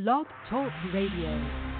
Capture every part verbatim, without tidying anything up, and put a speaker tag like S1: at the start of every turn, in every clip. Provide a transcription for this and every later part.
S1: Blog Talk Radio.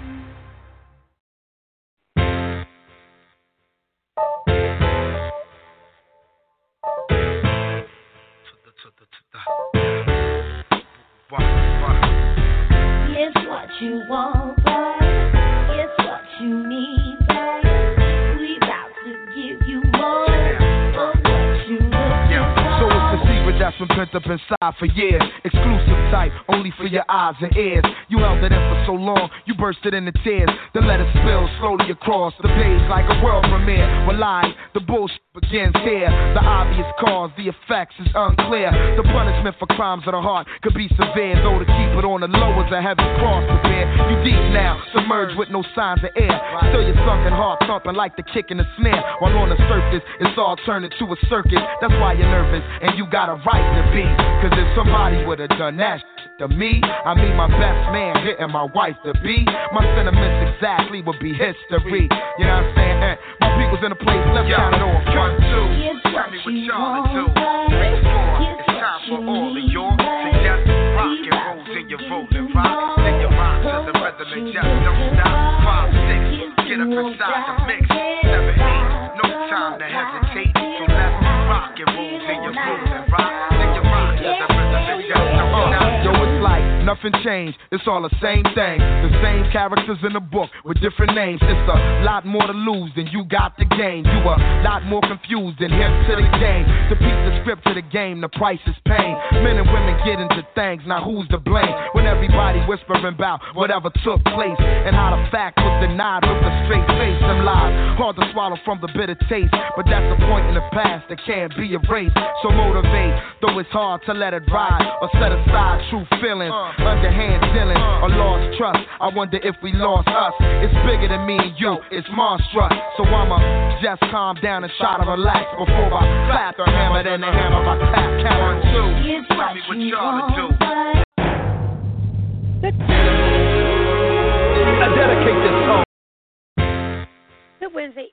S2: It's what you want, babe. It's what you need, babe. We about to give you more of what you looking for.
S3: So it's the secret that's been pent up inside for years. Exclusive type, only for your eyes and ears. You held it in for so long, you bursted into tears. Then let it spill slowly across the page like a world premiere. Well, live, the bullshit begins here. The obvious cause, the effects is unclear. The punishment for crimes of the heart could be severe, though to keep it on the low is a heavy cross to bear. You deep now, submerged with no signs of air. Still your sunken heart thumping like the kick in the snare. While on the surface, it's all turned into a circus. That's why you're nervous, and you got a right to be. Cause if somebody would've done that shit to me, I mean my best man hitting my wife to be, my sentiments exactly would be history. You know what I'm saying? Eh, my people's in a place, let's count it off. One, two, tell me what y'all do. Three, four, it's time for all of y'all to just rock and roll till you're rolling rock. Then you rock to the rhythm and just don't stop. Five, six, get up inside the mix. Seven, eight, no time to hesitate. So let's rock and roll till you're rolling rock. Then you rock to the rhythm and just don't stop. Yo, it's like nothing changed, it's all the same thing. The same characters in the book with different names. It's a lot more to lose than you got the game. You a lot more confused than hip to the game. To piece the script to the game, the price is pain. Men and women get into things, now who's to blame? When everybody whispering about whatever took place and how the fact was denied with a straight face and lies. Hard to swallow from the bitter taste, but that's a point in the past that can't be erased. So motivate, though it's hard to let it ride or set aside true feelings. Underhand dealing or lost trust. I wonder if we lost us. It's bigger than me and you, it's monstrous. So I'ma just calm down and try to relax before I clap the hammer, then the hammer I clap. Count one, two. Tell me what y'all to do. I dedicate this song.
S4: Good Wednesday.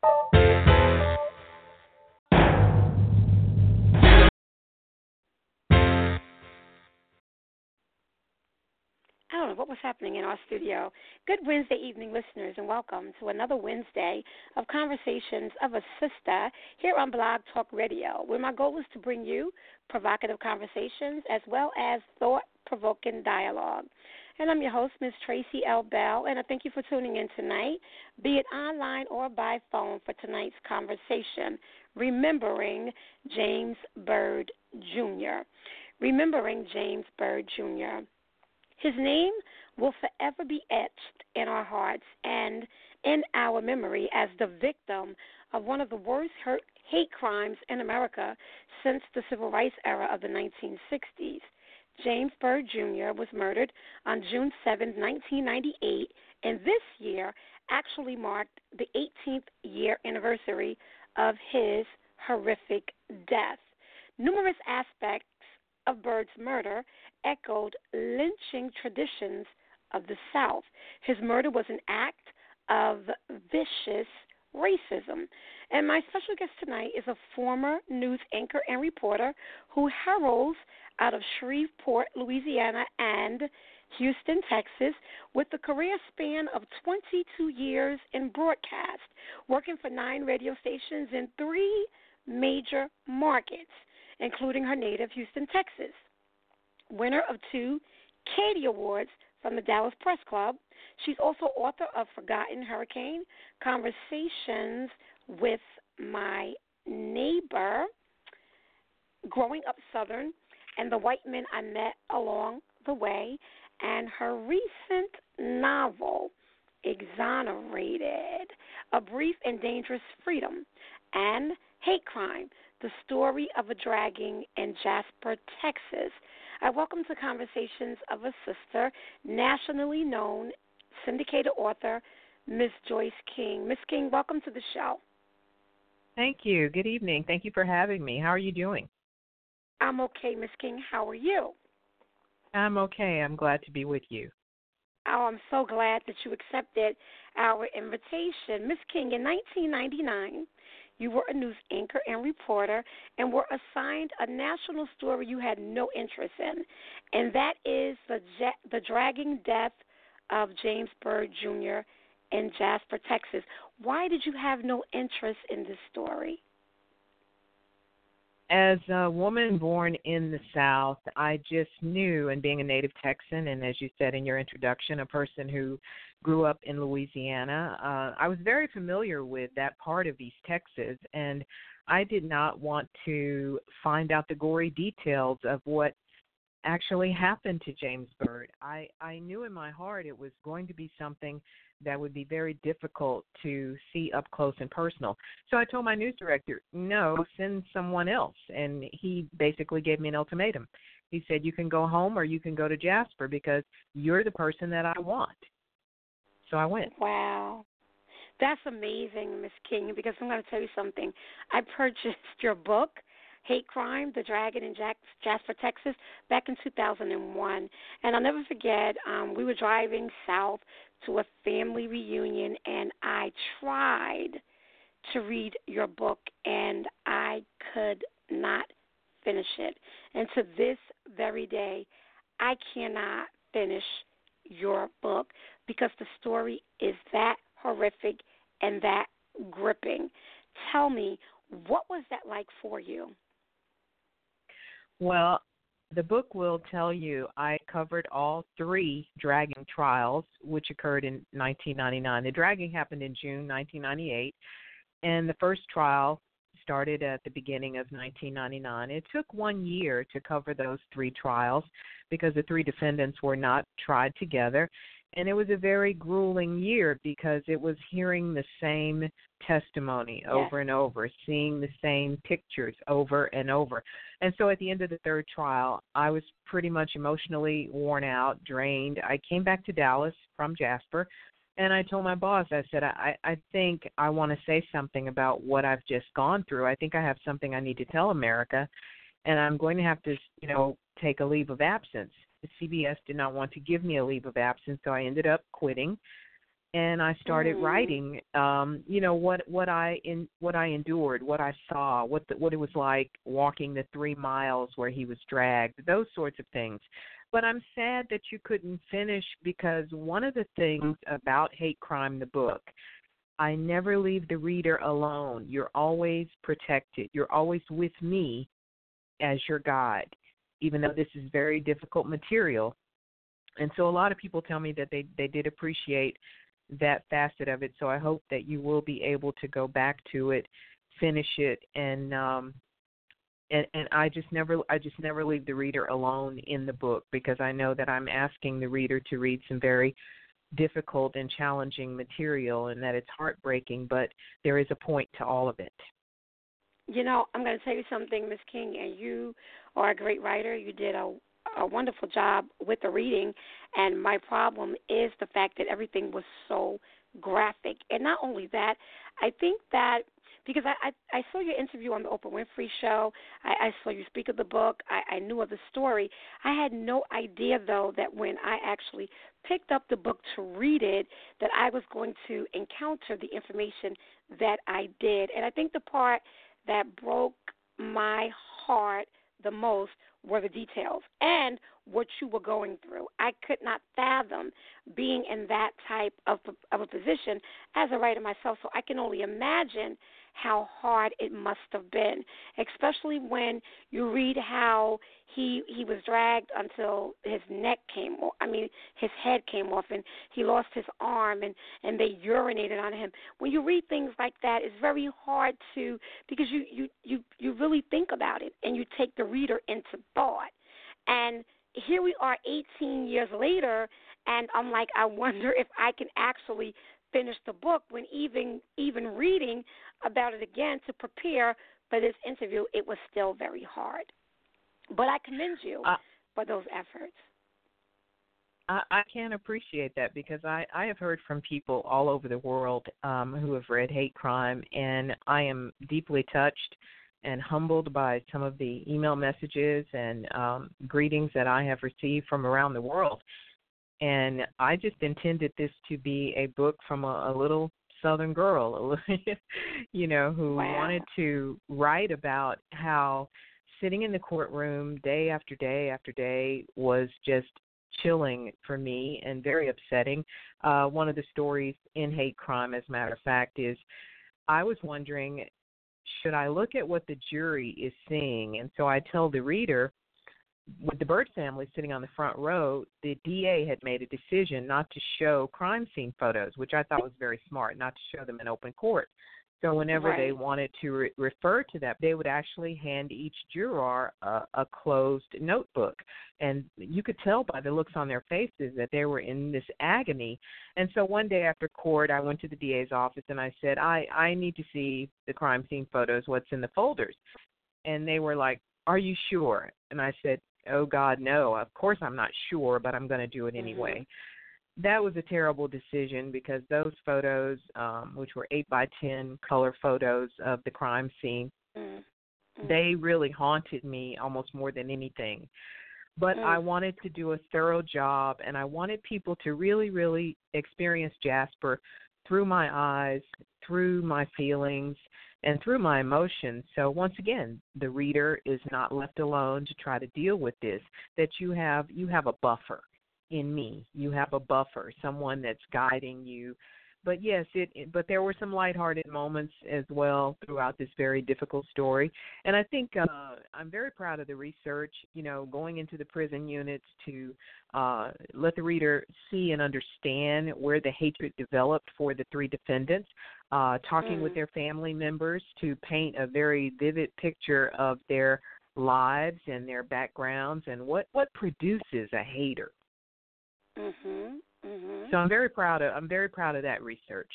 S4: I don't know what was happening in our studio. Good Wednesday evening, listeners, and welcome to another Wednesday of Conversations of a Sister here on Blog Talk Radio, where my goal is to bring you provocative conversations as well as thought-provoking dialogue. And I'm your host, Miz Tracy L. Bell, and I thank you for tuning in tonight, be it online or by phone, for tonight's conversation, Remembering James Byrd, Junior Remembering James Byrd, Junior His name will forever be etched in our hearts and in our memory as the victim of one of the worst hurt, hate crimes in America since the Civil Rights era of the nineteen sixties. James Byrd, Junior was murdered on June seventh, nineteen ninety-eight, and this year actually marked the eighteenth year anniversary of his horrific death. Numerous aspects of Byrd's murder echoed lynching traditions of the South. His murder was an act of vicious racism. And my special guest tonight is a former news anchor and reporter who heralds out of Shreveport, Louisiana, and Houston, Texas, with a career span of twenty-two years in broadcast, working for nine radio stations in three major markets, including her native Houston, Texas. Winner of two Katie Awards from the Dallas Press Club. She's also author of Forgotten Hurricane, Conversations with My Neighbor, Growing Up Southern, and The White Men I Met Along the Way, and her recent novel, Exonerated, A Brief and Dangerous Freedom, and Hate Crime, The Story of a Dragging in Jasper, Texas. I welcome to Conversations of a Sister, nationally known syndicated author, Miss Joyce King. Miss King, welcome to the show.
S5: Thank you. Good evening. Thank you for having me. How are you doing?
S4: I'm okay, Miss King. How are you?
S5: I'm okay. I'm glad to be with you.
S4: Oh, I'm so glad that you accepted our invitation. Miss King, in nineteen ninety-nine, You were a news anchor and reporter and were assigned a national story you had no interest in, and that is the, the dragging death of James Byrd Junior in Jasper, Texas. Why did you have no interest in this story?
S5: As a woman born in the South, I just knew, and being a native Texan, and as you said in your introduction, a person who grew up in Louisiana, uh, I was very familiar with that part of East Texas, and I did not want to find out the gory details of what actually happened to James Byrd. I, I knew in my heart it was going to be something that would be very difficult to see up close and personal. So I told my news director, no, send someone else. And he basically gave me an ultimatum. He said, you can go home or you can go to Jasper because you're the person that I want. So I went.
S4: Wow. That's amazing, Miss King, because I'm going to tell you something. I purchased your book, Hate Crime, The Dragon in Jasper, Texas, back in two thousand one. And I'll never forget, um, we were driving south to a family reunion, and I tried to read your book, and I could not finish it. And to this very day, I cannot finish your book because the story is that horrific and that gripping. Tell me, what was that like for you?
S5: Well, the book will tell you I covered all three dragging trials, which occurred in nineteen ninety-nine. The dragging happened in June nineteen ninety-eight, and the first trial started at the beginning of nineteen ninety-nine. It took one year to cover those three trials because the three defendants were not tried together. And it was a very grueling year because it was hearing the same testimony over yes. and over, seeing the same pictures over and over. And so at the end of the third trial, I was pretty much emotionally worn out, drained. I came back to Dallas from Jasper, and I told my boss, I said, I, I think I want to say something about what I've just gone through. I think I have something I need to tell America, and I'm going to have to, you know, take a leave of absence. The C B S did not want to give me a leave of absence, so I ended up quitting, and I started mm. writing. Um, you know what what I in what I endured, what I saw, what the, what it was like walking the three miles where he was dragged, those sorts of things. But I'm sad that you couldn't finish because one of the things about Hate Crime, the book, I never leave the reader alone. You're always protected. You're always with me as your guide, even though this is very difficult material. And so a lot of people tell me that they, they did appreciate that facet of it. So I hope that you will be able to go back to it, finish it, and um, and, and I just never I just never leave the reader alone in the book because I know that I'm asking the reader to read some very difficult and challenging material and that it's heartbreaking, but there is a point to all of it.
S4: You know, I'm going to tell you something, Miz King, and you are a great writer. You did a, a wonderful job with the reading, and my problem is the fact that everything was so graphic. And not only that, I think that because I, I, I saw your interview on the Oprah Winfrey Show, I, I saw you speak of the book, I, I knew of the story. I had no idea, though, that when I actually picked up the book to read it, that I was going to encounter the information that I did. And I think the part that broke my heart the most were the details and what you were going through. I could not fathom being in that type of of a position as a writer myself, so I can only imagine how hard it must have been, especially when you read how he he was dragged until his neck came off. I mean, his head came off, and he lost his arm, and, and they urinated on him. When you read things like that, it's very hard to, because you, you, you, you really think about it, and you take the reader into thought. And here we are eighteen years later, and I'm like, I wonder if I can actually finish the book when even even reading about it again to prepare for this interview, it was still very hard. But I commend you uh, for those efforts.
S5: I, I can appreciate that because I, I have heard from people all over the world um, who have read Hate Crime, and I am deeply touched and humbled by some of the email messages and um, greetings that I have received from around the world. And I just intended this to be a book from a, a little Southern girl, you know, who
S4: wow.
S5: wanted to write about how sitting in the courtroom day after day after day was just chilling for me and very upsetting. Uh, one of the stories in Hate Crime, as a matter of fact, is I was wondering, should I look at what the jury is seeing? And so I tell the reader, with the Byrd family sitting on the front row, the D A had made a decision not to show crime scene photos, which I thought was very smart, not to show them in open court. So whenever
S4: right.
S5: they wanted to re- refer to that, they would actually hand each juror a, a closed notebook. And you could tell by the looks on their faces that they were in this agony. And so one day after court, I went to the D A's office and I said, I, I need to see the crime scene photos, what's in the folders. And they were like, are you sure? And I said, oh, God, no. Of course I'm not sure, but I'm going to do it anyway. Mm-hmm. That was a terrible decision because those photos, um, which were eight by ten color photos of the crime scene, mm-hmm. they really haunted me almost more than anything. But mm-hmm. I wanted to do a thorough job, and I wanted people to really, really experience Jasper through my eyes, through my feelings, and through my emotions. So once again, the reader is not left alone to try to deal with this, that you have you have a buffer. In me, you have a buffer, someone that's guiding you. But yes, it, it. But there were some lighthearted moments as well throughout this very difficult story. And I think uh, I'm very proud of the research. You know, going into the prison units to uh, let the reader see and understand where the hatred developed for the three defendants. Uh, talking mm. with their family members to paint a very vivid picture of their lives and their backgrounds and what what produces a hater.
S4: Mhm. Mhm.
S5: So I'm very proud of I'm very proud of that research.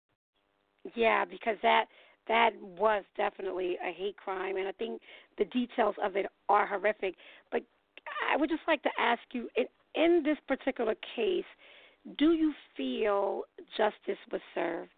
S4: Yeah, because that that was definitely a hate crime, and I think the details of it are horrific. But I would just like to ask you, in, in this particular case, do you feel justice was served?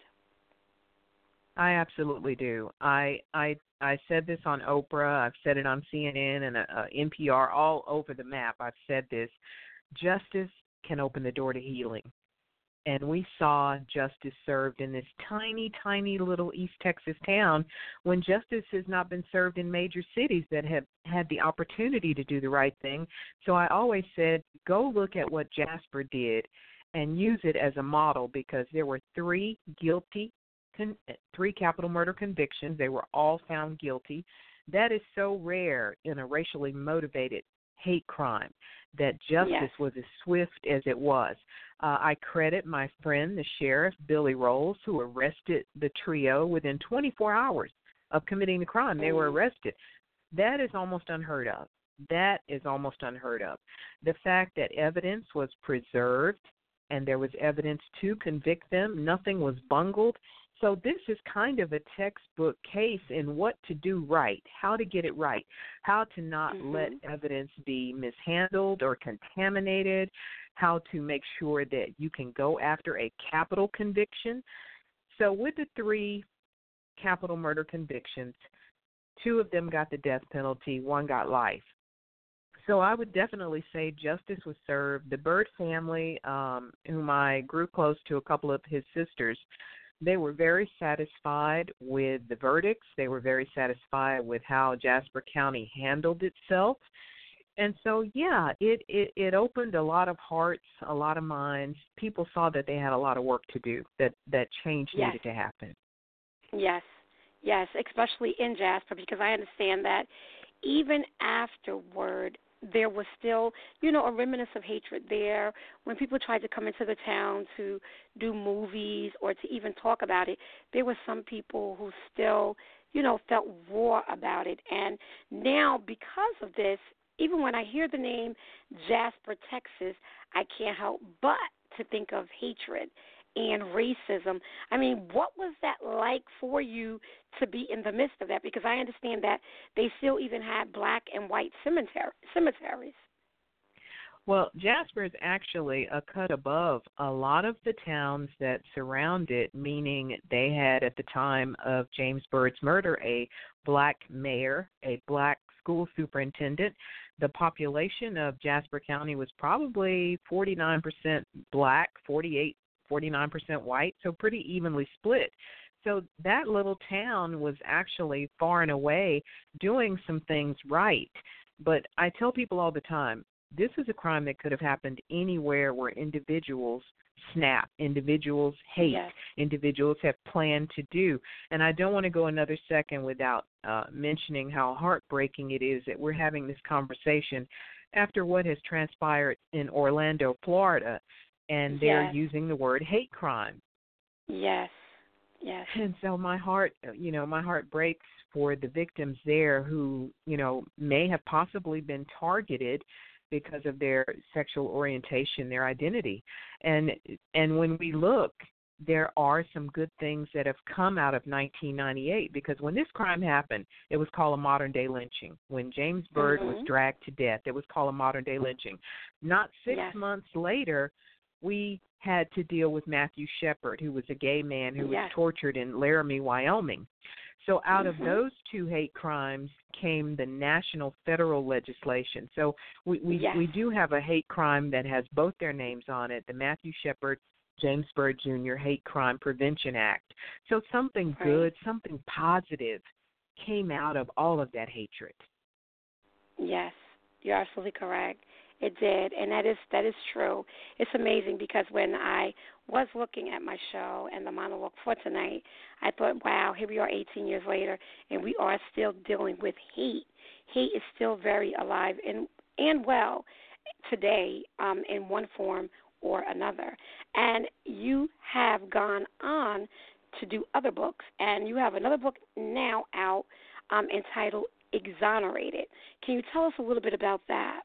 S5: I absolutely do. I I I said this on Oprah. I've said it on C N N and uh, N P R, all over the map. I've said this. Justice can open the door to healing. And we saw justice served in this tiny, tiny little East Texas town when justice has not been served in major cities that have had the opportunity to do the right thing. So I always said, go look at what Jasper did and use it as a model, because there were three guilty, con- three capital murder convictions. They were all found guilty. That is so rare in a racially motivated hate crime, that justice
S4: yes.
S5: was as swift as it was. Uh, I credit my friend, the sheriff, Billy Rolls, who arrested the trio within twenty-four hours of committing the crime. They were arrested. That is almost unheard of. That is almost unheard of. The fact that evidence was preserved and there was evidence to convict them, nothing was bungled. So this is kind of a textbook case in what to do right, how to get it right, how to not mm-hmm. let evidence be mishandled or contaminated, how to make sure that you can go after a capital conviction. So with the three capital murder convictions, two of them got the death penalty, one got life. So I would definitely say justice was served. The Byrd family, um, whom I grew close to, a couple of his sisters, they were very satisfied with the verdicts. They were very satisfied with how Jasper County handled itself. And so, yeah, it, it, it opened a lot of hearts, a lot of minds. People saw that they had a lot of work to do, that, that change
S4: yes.
S5: needed to happen.
S4: Yes, yes, especially in Jasper, because I understand that even afterward, there was still, you know, a remnant of hatred there. When people tried to come into the town to do movies or to even talk about it, there were some people who still, you know, felt raw about it. And now, because of this, even when I hear the name Jasper, Texas, I can't help but to think of hatred and racism. I mean, what was that like for you to be in the midst of that? Because I understand that they still even had black and white cemetery, cemeteries.
S5: Well, Jasper is actually a cut above a lot of the towns that surround it, meaning they had, at the time of James Byrd's murder, a black mayor, a black school superintendent. The population of Jasper County was probably forty-nine percent black, forty-eight forty-nine percent white, so pretty evenly split. So that little town was actually far and away doing some things right. But I tell people all the time, this is a crime that could have happened anywhere where individuals snap, individuals hate,
S4: yes.
S5: individuals have planned to do. And I don't want to go another second without uh, mentioning how heartbreaking it is that we're having this conversation after what has transpired in Orlando, Florida, and they're
S4: yes.
S5: using the word hate crime.
S4: Yes, yes.
S5: And so my heart, you know, my heart breaks for the victims there who, you know, may have possibly been targeted because of their sexual orientation, their identity. And and when we look, there are some good things that have come out of nineteen ninety-eight, because when this crime happened, it was called a modern-day lynching. When James Byrd
S4: mm-hmm.
S5: was dragged to death, it was called a modern-day lynching. Not six
S4: yes.
S5: months later, we had to deal with Matthew Shepard, who was a gay man who
S4: yes.
S5: was tortured in Laramie, Wyoming. So out
S4: mm-hmm.
S5: of those two hate crimes came the national federal legislation. So we we,
S4: yes.
S5: we do have a hate crime that has both their names on it, the Matthew Shepard, James Byrd Junior Hate Crime Prevention Act. So something
S4: right.
S5: good, something positive came out of all of that hatred.
S4: Yes, you're absolutely correct. It did, and that is that is true. It's amazing because when I was looking at my show and the monologue for tonight, I thought, wow, here we are eighteen years later, and we are still dealing with hate. Hate is still very alive and, and well today um, in one form or another. And you have gone on to do other books, and you have another book now out um, entitled Exonerated. Can you tell us a little bit about that?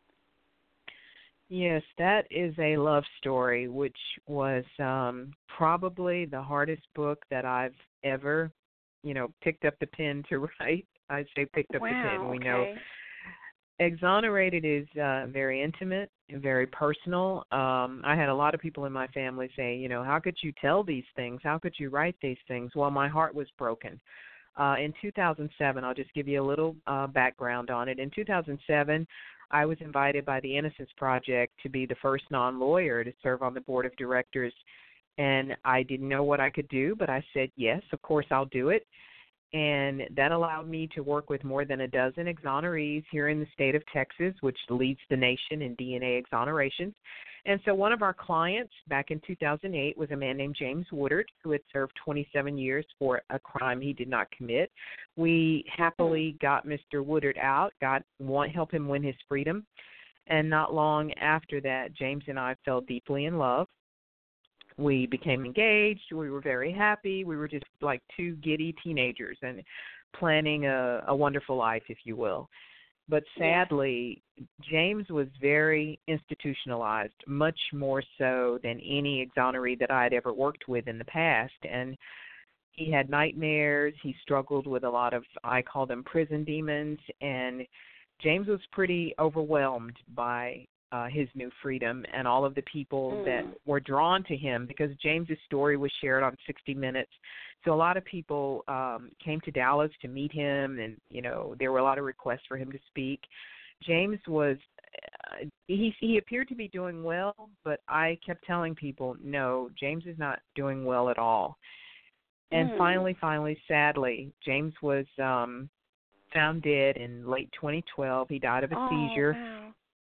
S5: Yes, that is a love story, which was um, probably the hardest book that I've ever, you know, picked up the pen to write. I say picked up
S4: wow,
S5: the pen. We
S4: okay.
S5: know Exonerated is uh, very intimate and very personal. Um, I had a lot of people in my family say, you know, how could you tell these things? How could you write these things? Well, my heart was broken. Uh, in two thousand seven, I'll just give you a little uh, background on it. In two thousand seven, I was invited by the Innocence Project to be the first non-lawyer to serve on the board of directors, and I didn't know what I could do, but I said, yes, of course I'll do it. And that allowed me to work with more than a dozen exonerees here in the state of Texas, which leads the nation in D N A exonerations. And so one of our clients back in two thousand eight was a man named James Woodard, who had served twenty-seven years for a crime he did not commit. We happily got Mister Woodard out, got want help him win his freedom. And not long after that, James and I fell deeply in love. We became engaged. We were very happy. We were just like two giddy teenagers and planning a, a wonderful life, if you will. But sadly, James was very institutionalized, much more so than any exoneree that I had ever worked with in the past. And he had nightmares. He struggled with a lot of, I call them prison demons. And James was pretty overwhelmed by Uh, his new freedom and all of the people
S4: mm.
S5: that were drawn to him, because James's story was shared on sixty minutes. So a lot of people um, came to Dallas to meet him, and, you know, there were a lot of requests for him to speak. James was, uh, he, he appeared to be doing well, but I kept telling people, no, James is not doing well at all. And
S4: mm.
S5: finally, finally, sadly, James was um, found dead in late twenty twelve. He died of a
S4: oh,
S5: seizure.
S4: Wow.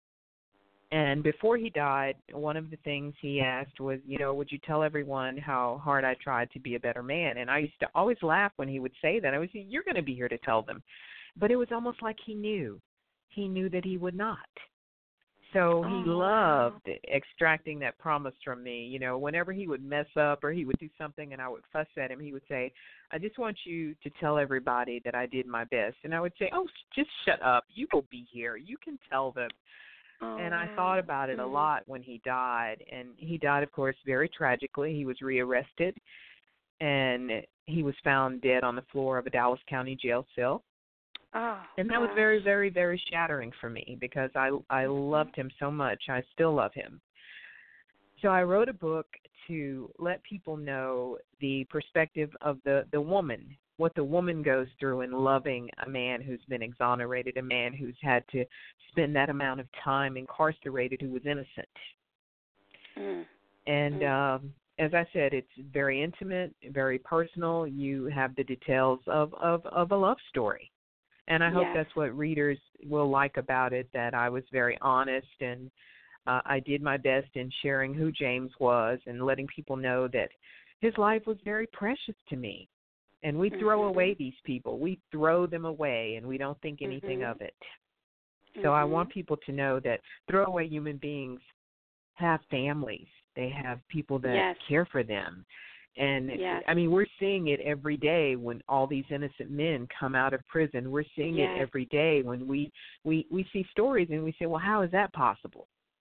S5: And before he died, one of the things he asked was, you know, would you tell everyone how hard I tried to be a better man? And I used to always laugh when he would say that. I would say, you're going to be here to tell them. But it was almost like he knew. He knew that he would not. So he
S4: oh,
S5: loved
S4: wow.
S5: extracting that promise from me. You know, whenever he would mess up or he would do something and I would fuss at him, he would say, I just want you to tell everybody that I did my best. And I would say, oh, just shut up. You will be here. You can tell them.
S4: Oh,
S5: and I
S4: wow.
S5: thought about it
S4: mm.
S5: a lot when he died. And he died, of course, very tragically. He was rearrested, and he was found dead on the floor of a Dallas County jail cell.
S4: Oh,
S5: and that
S4: gosh.
S5: was very, very, very shattering for me, because I, I loved him so much. I still love him. So I wrote a book to let people know the perspective of the, the woman, what the woman goes through in loving a man who's been exonerated, a man who's had to spend that amount of time incarcerated who was innocent.
S4: Mm.
S5: And
S4: mm.
S5: um, as I said, it's very intimate, very personal. You have the details of, of, of a love story. And I hope
S4: yes.
S5: that's what readers will like about it, that I was very honest and uh, I did my best in sharing who James was and letting people know that his life was very precious to me. And we mm-hmm. throw away these people. We throw them away, and we don't think anything mm-hmm. of it. So mm-hmm. I want people to know that throwaway human beings have families. They have people that
S4: yes.
S5: care for them. And,
S4: yes.
S5: I mean, we're seeing it every day when all these innocent men come out of prison. We're seeing
S4: yes.
S5: it every day when we, we, we see stories and we say, well, how is that possible?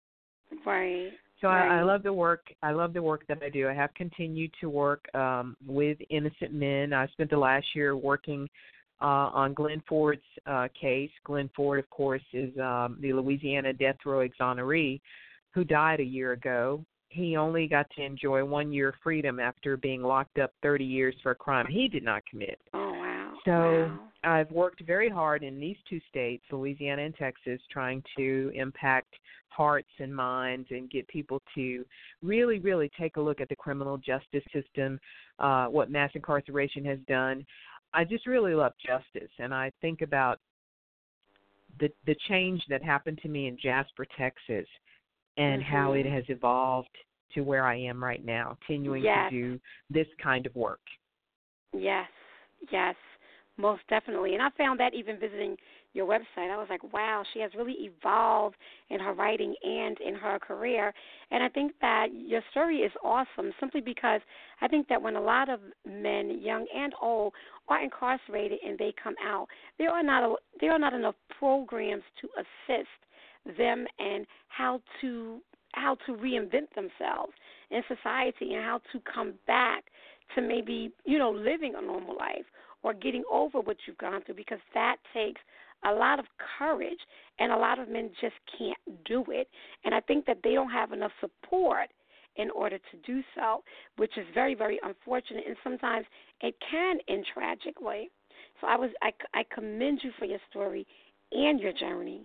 S4: Right.
S5: So
S4: right.
S5: I, I love the work. I love the work that I do. I have continued to work um, with innocent men. I spent the last year working uh, on Glenn Ford's uh, case. Glenn Ford, of course, is um, the Louisiana death row exoneree who died a year ago. He only got to enjoy one year of freedom after being locked up thirty years for a crime he did not commit.
S4: Oh, wow.
S5: So
S4: wow.
S5: I've worked very hard in these two states, Louisiana and Texas, trying to impact hearts and minds and get people to really, really take a look at the criminal justice system, uh, what mass incarceration has done. I just really love justice, and I think about the the change that happened to me in Jasper, Texas, and
S4: mm-hmm.
S5: how it has evolved to where I am right now, continuing
S4: yes.
S5: to do this kind of work.
S4: Yes, yes, most definitely. And I found that even visiting your website, I was like, wow, she has really evolved in her writing and in her career. And I think that your story is awesome simply because I think that when a lot of men, young and old, are incarcerated and they come out, there are not a, there are not enough programs to assist them and how to how to reinvent themselves in society and how to come back to maybe, you know, living a normal life or getting over what you've gone through, because that takes a lot of courage and a lot of men just can't do it. And I think that they don't have enough support in order to do so, which is very, very unfortunate, and sometimes it can end tragically. So I was I, I commend you for your story and your journey.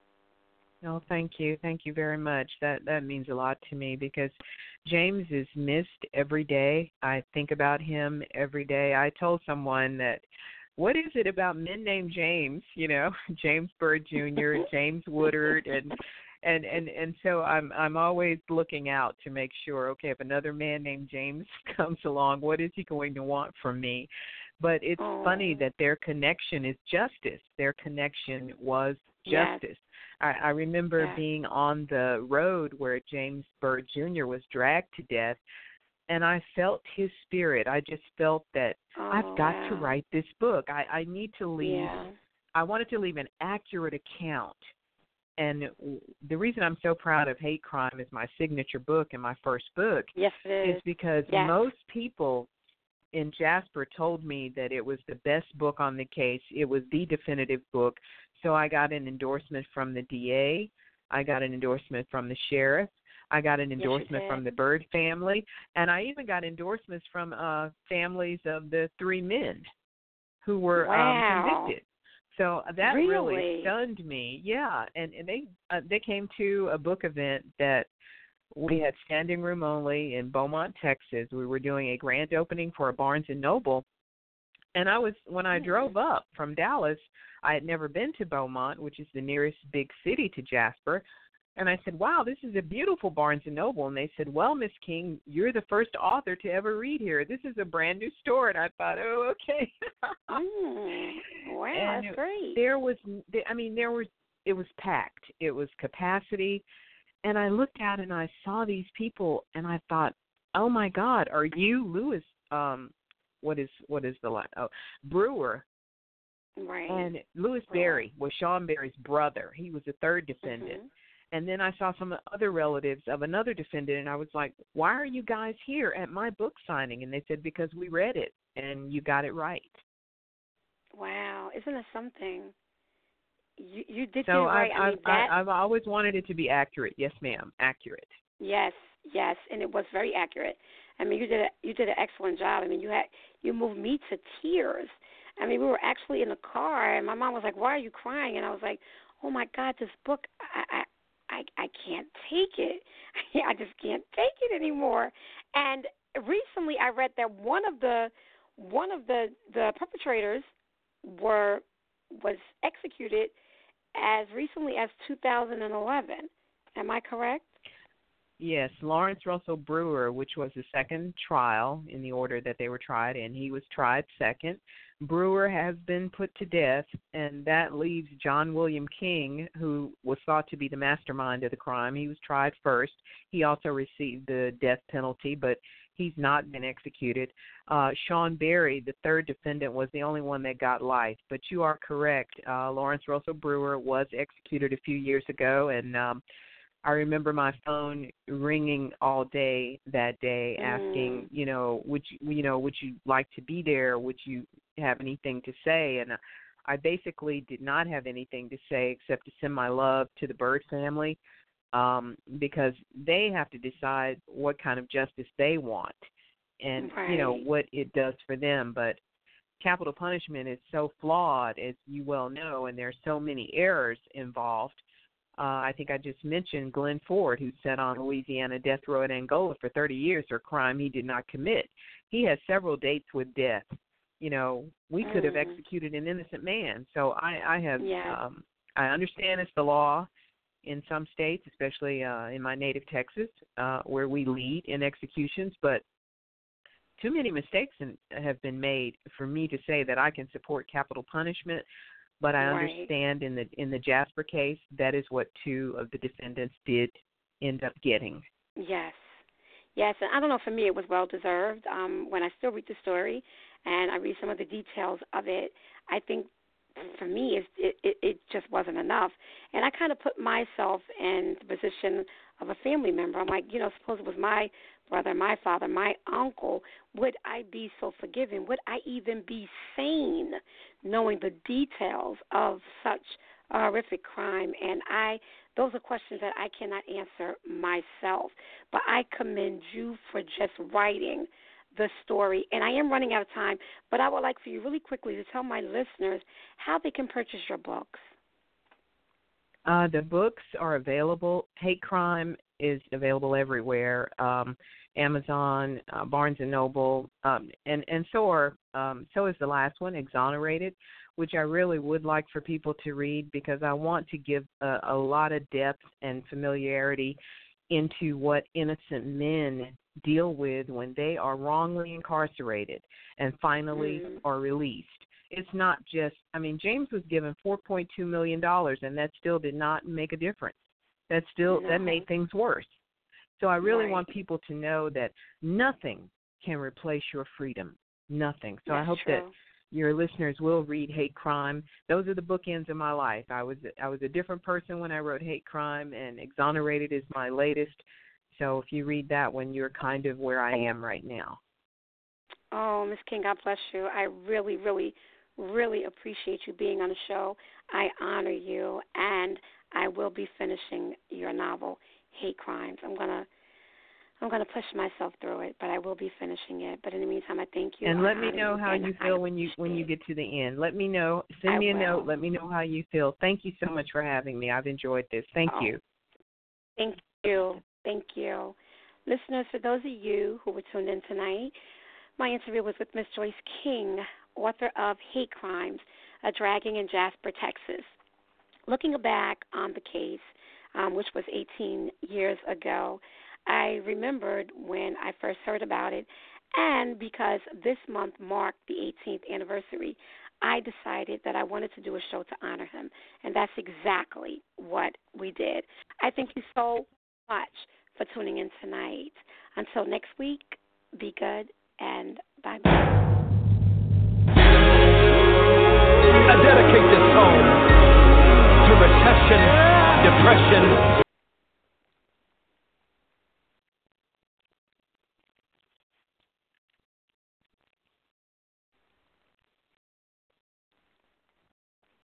S5: No, thank you. Thank you very much. That that means a lot to me because James is missed every day. I think about him every day. I told someone that, what is it about men named James, you know, James Byrd Junior, James Woodard, and and and and so I'm I'm always looking out to make sure, okay, if another man named James comes along, what is he going to want from me? But it's
S4: oh.
S5: funny that their connection is justice. Their connection was justice.
S4: Yes.
S5: I, I remember
S4: yes.
S5: being on the road where James Byrd Junior was dragged to death, and I felt his spirit. I just felt that
S4: oh,
S5: I've got
S4: wow.
S5: to write this book. I, I need to leave.
S4: Yeah.
S5: I wanted to leave an accurate account. And the reason I'm so proud of Hate Crime as my signature book and my first book
S4: yes, it is.
S5: is because
S4: yes.
S5: most people in Jasper told me that it was the best book on the case. It was the definitive book. So I got an endorsement from the D A. I got an endorsement from the sheriff. I got an endorsement
S4: yes,
S5: from the Byrd family. And I even got endorsements from uh, families of the three men who were
S4: wow.
S5: um, convicted. So that
S4: really?
S5: really stunned me. Yeah, and, and they uh, they came to a book event that we had standing room only in Beaumont, Texas. We were doing a grand opening for a Barnes and Noble. And I was when I drove up from Dallas, I had never been to Beaumont, which is the nearest big city to Jasper. And I said, wow, this is a beautiful Barnes and Noble. And they said, well, Miss King, you're the first author to ever read here. This is a brand new store. And I thought, oh, okay.
S4: mm, wow,
S5: and
S4: that's great.
S5: There was, I mean, there was, it was packed. It was capacity. And I looked out and I saw these people and I thought, oh my God, are you Lewis? Um, what is what is the line? Oh, Brewer.
S4: Right.
S5: And Louis Berry was Sean Berry's brother. He was the third defendant.
S4: Mm-hmm.
S5: And then I saw some other relatives of another defendant, and I was like, why are you guys here at my book signing? And they said, because we read it, and you got it right.
S4: Wow. Isn't that something? You you did
S5: so
S4: get it right.
S5: I've,
S4: I mean,
S5: I've,
S4: that,
S5: I've always wanted it to be accurate. Yes, ma'am, accurate.
S4: Yes, yes, and it was very accurate. I mean, you did a, you did an excellent job. I mean, you had you moved me to tears. I mean, we were actually in the car, and my mom was like, "Why are you crying?" And I was like, "Oh my God, this book, I I I, I can't take it. I just can't take it anymore." And recently, I read that one of the one of the, the perpetrators were was executed as recently as two thousand eleven. Am I correct?
S5: Yes, Lawrence Russell Brewer, which was the second trial in the order that they were tried, and he was tried second. Brewer has been put to death, and that leaves John William King, who was thought to be the mastermind of the crime. He was tried first. He also received the death penalty, but he's not been executed. Uh, Sean Berry, the third defendant, was the only one that got life. But you are correct. Uh, Lawrence Russell Brewer was executed a few years ago, and um, I remember my phone ringing all day that day, asking, mm. you know, would you, you know, would you like to be there? Would you have anything to say? And I basically did not have anything to say except to send my love to the Byrd family, um, because they have to decide what kind of justice they want and, right. you know, what it does for them. But capital punishment is so flawed, as you well know, and there are so many errors involved. Uh, I think I just mentioned Glenn Ford, who sat on Louisiana death row in Angola for thirty years for a crime he did not commit. He has several dates with death. You know, we mm. could have executed an innocent man. So I, I have, yeah. um, I understand it's the law in some states, especially uh, in my native Texas, uh, where we lead in executions, but too many mistakes in, have been made for me to say that I can support capital punishment. But I understand right. in the in the Jasper case, that is what two of the defendants did end up getting.
S4: Yes. Yes, and I don't know, for me it was well-deserved. Um, when I still read the story and I read some of the details of it, I think for me it, it, it just wasn't enough. And I kind of put myself in the position of a family member. I'm like, you know, suppose it was my brother, my father, my uncle, would I be so forgiving? Would I even be sane knowing the details of such a horrific crime? And I, those are questions that I cannot answer myself. But I commend you for just writing the story. And I am running out of time, but I would like for you really quickly to tell my listeners how they can purchase your books.
S5: Uh, the books are available. Hate Crime is available everywhere, um, Amazon, uh, Barnes and Noble, um, and, and so are um, so is the last one, Exonerated, which I really would like for people to read because I want to give a, a lot of depth and familiarity into what innocent men deal with when they are wrongly incarcerated and finally mm. are released. It's not just, I mean, James was given four point two million dollars, and that still did not make a difference. That still, no. that made things worse. So I really right. want people to know that nothing can replace your freedom, nothing. So
S4: That's
S5: I hope
S4: true.
S5: that your listeners will read Hate Crime. Those are the bookends of my life. I was I was a different person when I wrote Hate Crime, and Exonerated is my latest. So if you read that one, you're kind of where I am right now.
S4: Oh, Miz King, God bless you. I really, really, really appreciate you being on the show. I honor you, and I will be finishing your novel, Hate Crimes. I'm gonna, I'm gonna push myself through it, but I will be finishing it. But in the meantime, I thank you.
S5: And let
S4: I
S5: me know how you feel when you when you get to the end. Let me know. Send
S4: I
S5: me a
S4: will.
S5: note. Let me know how you feel. Thank you so much for having me. I've enjoyed this. Thank
S4: oh,
S5: you.
S4: Thank you. Thank you, listeners. For those of you who were tuned in tonight, my interview was with Miz Joyce King, author of Hate Crimes: A Dragging in Jasper, Texas. Looking back on the case, um, which was eighteen years ago, I remembered when I first heard about it, and because this month marked the eighteenth anniversary, I decided that I wanted to do a show to honor him, and that's exactly what we did. I thank you so much for tuning in tonight. Until next week, be good, and bye-bye.
S1: I dedicate this song to recession, depression,